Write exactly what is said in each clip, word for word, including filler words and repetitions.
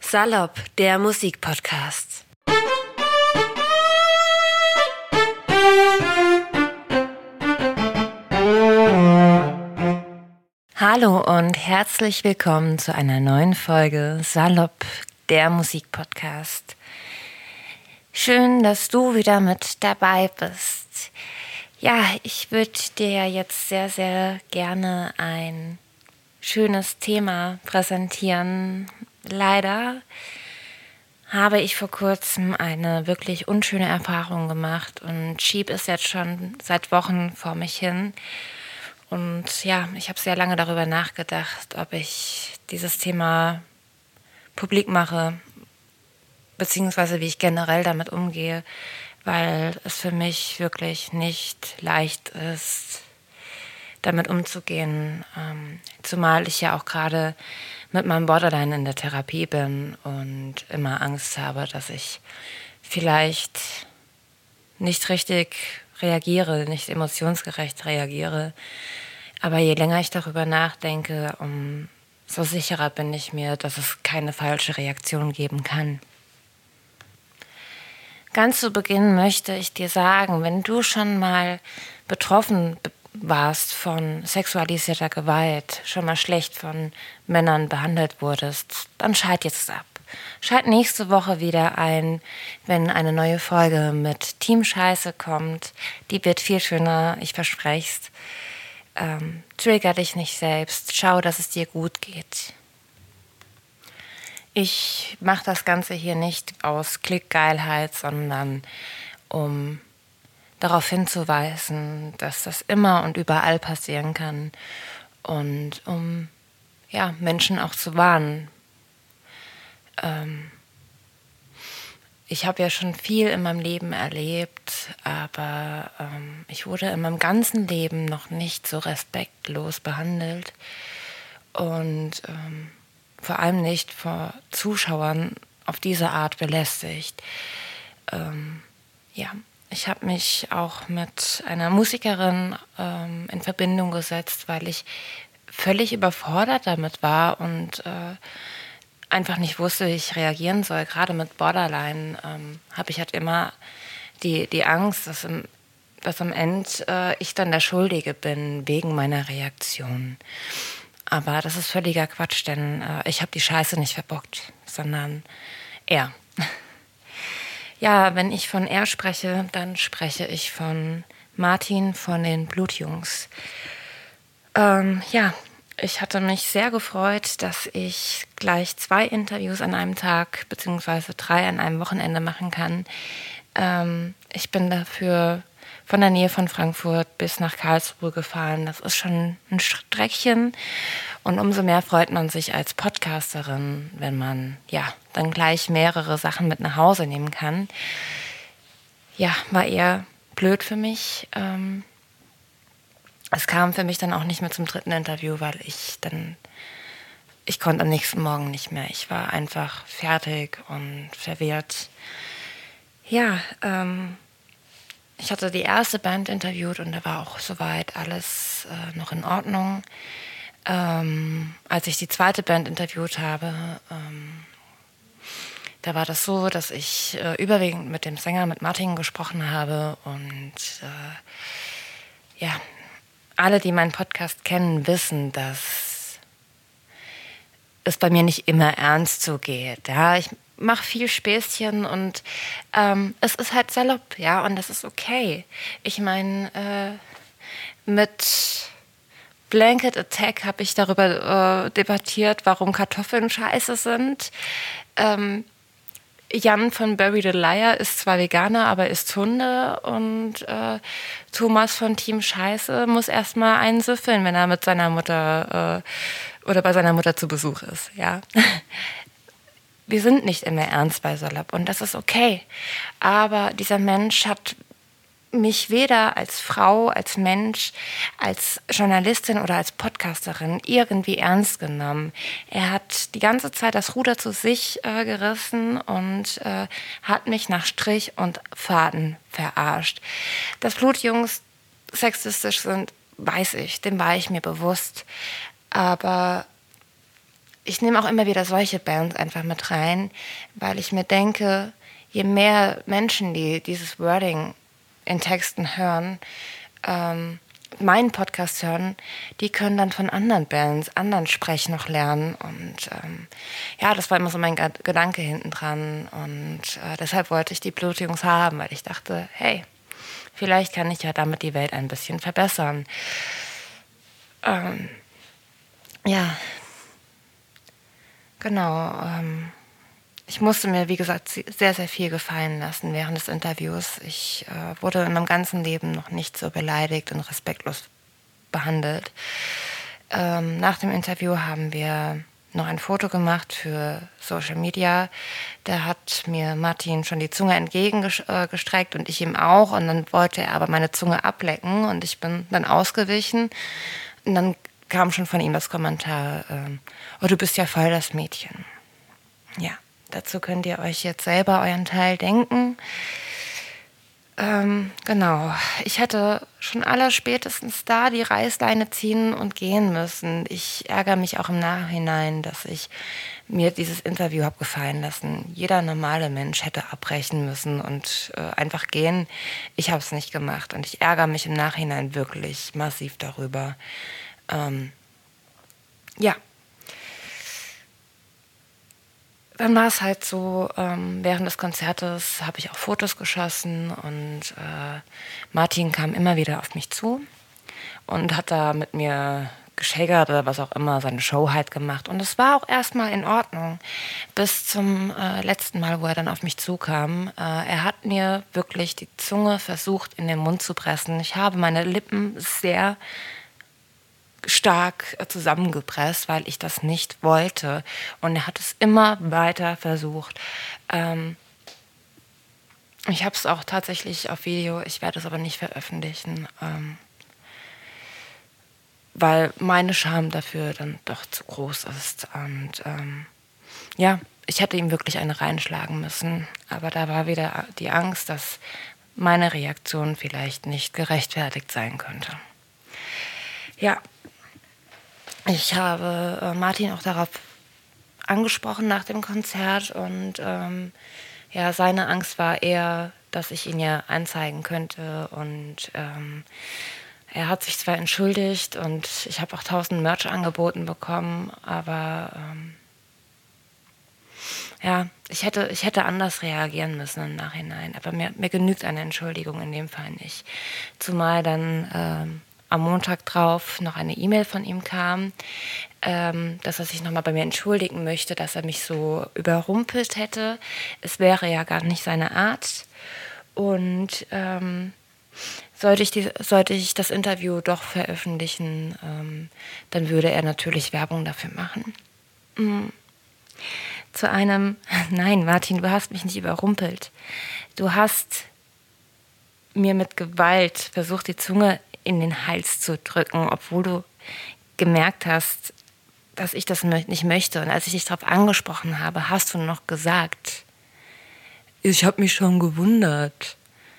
Salopp, der Musikpodcast. Hallo und herzlich willkommen zu einer neuen Folge Salopp, der Musikpodcast. Schön, dass du wieder mit dabei bist. Ja, ich würde dir jetzt sehr, sehr gerne ein schönes Thema präsentieren. Leider habe ich vor kurzem eine wirklich unschöne Erfahrung gemacht und schiebe es jetzt schon seit Wochen vor mich hin. Und ja, ich habe sehr lange darüber nachgedacht, ob ich dieses Thema publik mache, beziehungsweise wie ich generell damit umgehe, weil es für mich wirklich nicht leicht ist, damit umzugehen, ähm, zumal ich ja auch gerade mit meinem Borderline in der Therapie bin und immer Angst habe, dass ich vielleicht nicht richtig reagiere, nicht emotionsgerecht reagiere. Aber je länger ich darüber nachdenke, umso sicherer bin ich mir, dass es keine falsche Reaktion geben kann. Ganz zu Beginn möchte ich dir sagen, wenn du schon mal betroffen warst von sexualisierter Gewalt, schon mal schlecht von Männern behandelt wurdest, dann schalt jetzt ab. Schalt nächste Woche wieder ein, wenn eine neue Folge mit Team Scheiße kommt. Die wird viel schöner, ich verspreche es. Ähm, trigger dich nicht selbst, schau, dass es dir gut geht. Ich mache das Ganze hier nicht aus Klickgeilheit, sondern um darauf hinzuweisen, dass das immer und überall passieren kann und um ja, Menschen auch zu warnen. Ähm, ich habe ja schon viel in meinem Leben erlebt, aber ähm, ich wurde in meinem ganzen Leben noch nicht so respektlos behandelt und ähm, vor allem nicht vor Zuschauern auf diese Art belästigt. Ähm, ja. Ich habe mich auch mit einer Musikerin ähm, in Verbindung gesetzt, weil ich völlig überfordert damit war und äh, einfach nicht wusste, wie ich reagieren soll. Gerade mit Borderline ähm, habe ich halt immer die, die Angst, dass, im, dass am Ende äh, ich dann der Schuldige bin wegen meiner Reaktion. Aber das ist völliger Quatsch, denn äh, ich habe die Scheiße nicht verbockt, sondern er. Ja, wenn ich von er spreche, dann spreche ich von Martin von den Blutjungs. Ähm, ja, ich hatte mich sehr gefreut, dass ich gleich zwei Interviews an einem Tag beziehungsweise drei an einem Wochenende machen kann. Ähm, ich bin dafür von der Nähe von Frankfurt bis nach Karlsruhe gefahren. Das ist schon ein Streckchen. Und umso mehr freut man sich als Podcasterin, wenn man ja dann gleich mehrere Sachen mit nach Hause nehmen kann. Ja, war eher blöd für mich. Ähm, es kam für mich dann auch nicht mehr zum dritten Interview, weil ich dann, ich konnte am nächsten Morgen nicht mehr. Ich war einfach fertig und verwirrt. Ja, ähm, ich hatte die erste Band interviewt und da war auch soweit alles äh, noch in Ordnung. Ähm, als ich die zweite Band interviewt habe, ähm, da war das so, dass ich äh, überwiegend mit dem Sänger, mit Martin gesprochen habe und äh, ja, alle, die meinen Podcast kennen, wissen, dass es bei mir nicht immer ernst zugeht. Ja, ich mache viel Späßchen und ähm, es ist halt salopp, ja, und das ist okay. Ich meine, äh, mit Blanket Attack habe ich darüber äh, debattiert, warum Kartoffeln scheiße sind. Ähm, Jan von Bury the Liar ist zwar Veganer, aber isst Hunde und äh, Thomas von Team Scheiße muss erstmal einen süffeln, wenn er mit seiner Mutter äh, oder bei seiner Mutter zu Besuch ist, ja. Wir sind nicht immer ernst bei Salopp und das ist okay. Aber dieser Mensch hat mich weder als Frau, als Mensch, als Journalistin oder als Podcasterin irgendwie ernst genommen. Er hat die ganze Zeit das Ruder zu sich äh, gerissen und äh, hat mich nach Strich und Faden verarscht. Dass Blutjungs sexistisch sind, weiß ich, dem war ich mir bewusst. Aber ich nehme auch immer wieder solche Bands einfach mit rein, weil ich mir denke, je mehr Menschen, die dieses Wording in Texten hören, ähm, meinen Podcast hören, die können dann von anderen Bands, anderen Sprech noch lernen. Und ähm, ja, das war immer so mein G- Gedanke hinten dran. Und äh, deshalb wollte ich die Blutjungs haben, weil ich dachte, hey, vielleicht kann ich ja damit die Welt ein bisschen verbessern. Ähm, ja, genau. Ähm, ich musste mir, wie gesagt, sehr, sehr viel gefallen lassen während des Interviews. Ich äh, wurde in meinem ganzen Leben noch nicht so beleidigt und respektlos behandelt. Ähm, nach dem Interview haben wir noch ein Foto gemacht für Social Media. Da hat mir Martin schon die Zunge entgegengestreckt und ich ihm auch. Und dann wollte er aber meine Zunge ablecken und ich bin dann ausgewichen. Und dann kam schon von ihm das Kommentar, ähm, oh, du bist ja voll das Mädchen. Ja, dazu könnt ihr euch jetzt selber euren Teil denken. Ähm, genau. Ich hätte schon allerspätestens da die Reißleine ziehen und gehen müssen. Ich ärgere mich auch im Nachhinein, dass ich mir dieses Interview habe gefallen lassen. Jeder normale Mensch hätte abbrechen müssen und äh, einfach gehen. Ich habe es nicht gemacht und ich ärgere mich im Nachhinein wirklich massiv darüber. Ähm, ja. Dann war es halt so, ähm, während des Konzertes habe ich auch Fotos geschossen und äh, Martin kam immer wieder auf mich zu und hat da mit mir geschägert oder was auch immer, seine Show halt gemacht. Und es war auch erstmal in Ordnung, bis zum äh, letzten Mal, wo er dann auf mich zukam. Äh, er hat mir wirklich die Zunge versucht, in den Mund zu pressen. Ich habe meine Lippen sehr stark zusammengepresst, weil ich das nicht wollte. Und er hat es immer weiter versucht. Ähm, ich habe es auch tatsächlich auf Video, ich werde es aber nicht veröffentlichen, ähm, weil meine Scham dafür dann doch zu groß ist. Und ähm, ja, ich hätte ihm wirklich eine reinschlagen müssen. Aber da war wieder die Angst, dass meine Reaktion vielleicht nicht gerechtfertigt sein könnte. Ja, ich habe äh, Martin auch darauf angesprochen nach dem Konzert und ähm, ja, seine Angst war eher, dass ich ihn ja anzeigen könnte und ähm, er hat sich zwar entschuldigt und ich habe auch tausend Merch angeboten bekommen, aber ähm, ja, ich hätte, ich hätte anders reagieren müssen im Nachhinein, aber mir, mir genügt eine Entschuldigung in dem Fall nicht. Zumal dann ähm, am Montag drauf noch eine E-Mail von ihm kam, ähm, dass er sich nochmal bei mir entschuldigen möchte, dass er mich so überrumpelt hätte. Es wäre ja gar nicht seine Art. Und ähm, sollte, ich die, sollte ich das Interview doch veröffentlichen, ähm, dann würde er natürlich Werbung dafür machen. Mhm. Zu einem, nein, Martin, du hast mich nicht überrumpelt. Du hast mir mit Gewalt versucht, die Zunge in den Hals zu drücken, obwohl du gemerkt hast, dass ich das nicht möchte. Und als ich dich darauf angesprochen habe, hast du noch gesagt, ich habe mich schon gewundert.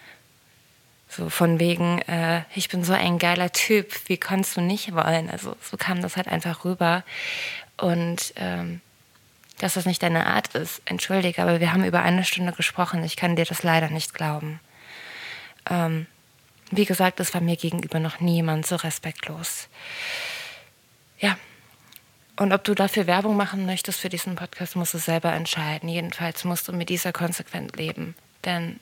So von wegen, äh, ich bin so ein geiler Typ, wie kannst du nicht wollen? Also so kam das halt einfach rüber. Und ähm, dass das nicht deine Art ist, entschuldige, aber wir haben über eine Stunde gesprochen. Ich kann dir das leider nicht glauben. Ähm, wie gesagt, es war mir gegenüber noch niemand so respektlos. Ja. Und ob du dafür Werbung machen möchtest für diesen Podcast, musst du selber entscheiden. Jedenfalls musst du mit dieser konsequent leben. Denn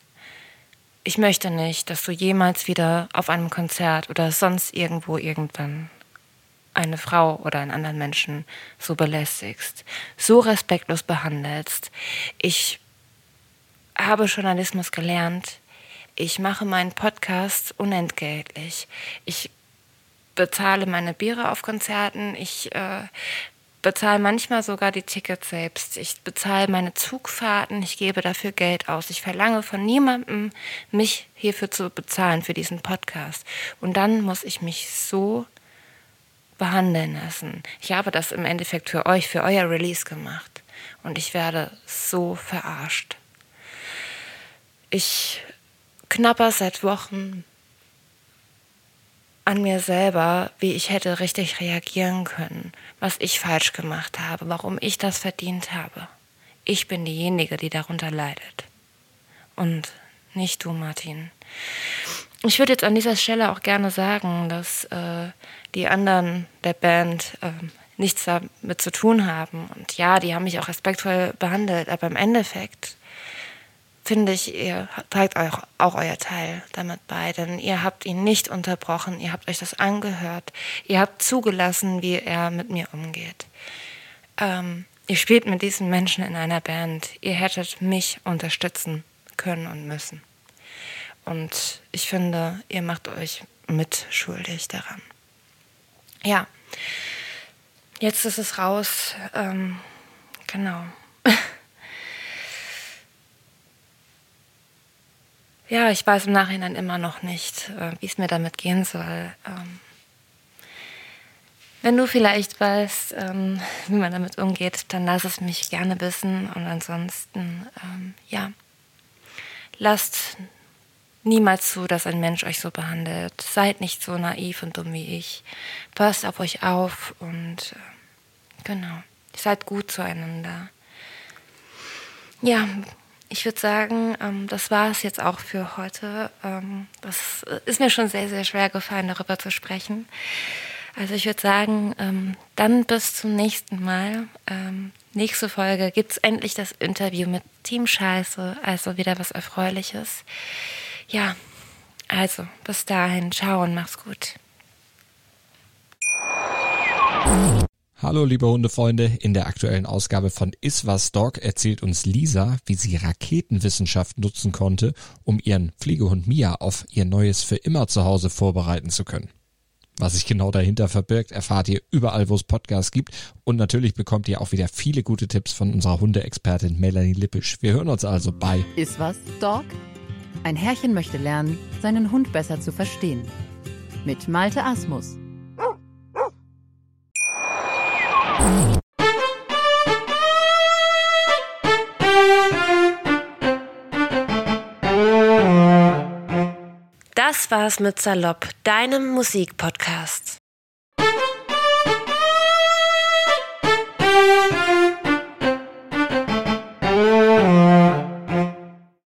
ich möchte nicht, dass du jemals wieder auf einem Konzert oder sonst irgendwo irgendwann eine Frau oder einen anderen Menschen so belästigst, so respektlos behandelst. Ich habe Journalismus gelernt. Ich mache meinen Podcast unentgeltlich. Ich bezahle meine Biere auf Konzerten. Ich äh, bezahle manchmal sogar die Tickets selbst. Ich bezahle meine Zugfahrten. Ich gebe dafür Geld aus. Ich verlange von niemandem, mich hierfür zu bezahlen, für diesen Podcast. Und dann muss ich mich so behandeln lassen. Ich habe das im Endeffekt für euch, für euer Release gemacht. Und ich werde so verarscht. Ich knapper seit Wochen an mir selber, wie ich hätte richtig reagieren können, was ich falsch gemacht habe, warum ich das verdient habe. Ich bin diejenige, die darunter leidet. Und nicht du, Martin. Ich würde jetzt an dieser Stelle auch gerne sagen, dass äh, die anderen der Band äh, nichts damit zu tun haben. Und ja, die haben mich auch respektvoll behandelt, aber im Endeffekt finde ich, ihr tragt euch auch euer Teil damit bei, denn ihr habt ihn nicht unterbrochen, ihr habt euch das angehört, ihr habt zugelassen, wie er mit mir umgeht. Ähm, ihr spielt mit diesen Menschen in einer Band, ihr hättet mich unterstützen können und müssen. Und ich finde, ihr macht euch mitschuldig daran. Ja, jetzt ist es raus, ähm, genau. Ja, ich weiß im Nachhinein immer noch nicht, äh, wie es mir damit gehen soll. Ähm, wenn du vielleicht weißt, ähm, wie man damit umgeht, dann lass es mich gerne wissen. Und ansonsten, ähm, ja, lasst niemals zu, dass ein Mensch euch so behandelt. Seid nicht so naiv und dumm wie ich. Passt auf euch auf und äh, genau, seid gut zueinander. Ja, ich würde sagen, ähm, das war es jetzt auch für heute. Ähm, das ist mir schon sehr, sehr schwer gefallen, darüber zu sprechen. Also ich würde sagen, ähm, dann bis zum nächsten Mal. Ähm, nächste Folge gibt es endlich das Interview mit Team Scheiße, also wieder was Erfreuliches. Ja, also bis dahin, ciao und mach's gut. Hallo liebe Hundefreunde, in der aktuellen Ausgabe von Iswas Dog erzählt uns Lisa, wie sie Raketenwissenschaft nutzen konnte, um ihren Pflegehund Mia auf ihr neues für immer Zuhause vorbereiten zu können. Was sich genau dahinter verbirgt, erfahrt ihr überall, wo es Podcasts gibt, und natürlich bekommt ihr auch wieder viele gute Tipps von unserer Hundeexpertin Melanie Lippisch. Wir hören uns also bei Iswas Dog? Ein Herrchen möchte lernen, seinen Hund besser zu verstehen. Mit Malte Asmus. Das war's mit Salopp, deinem Musikpodcast.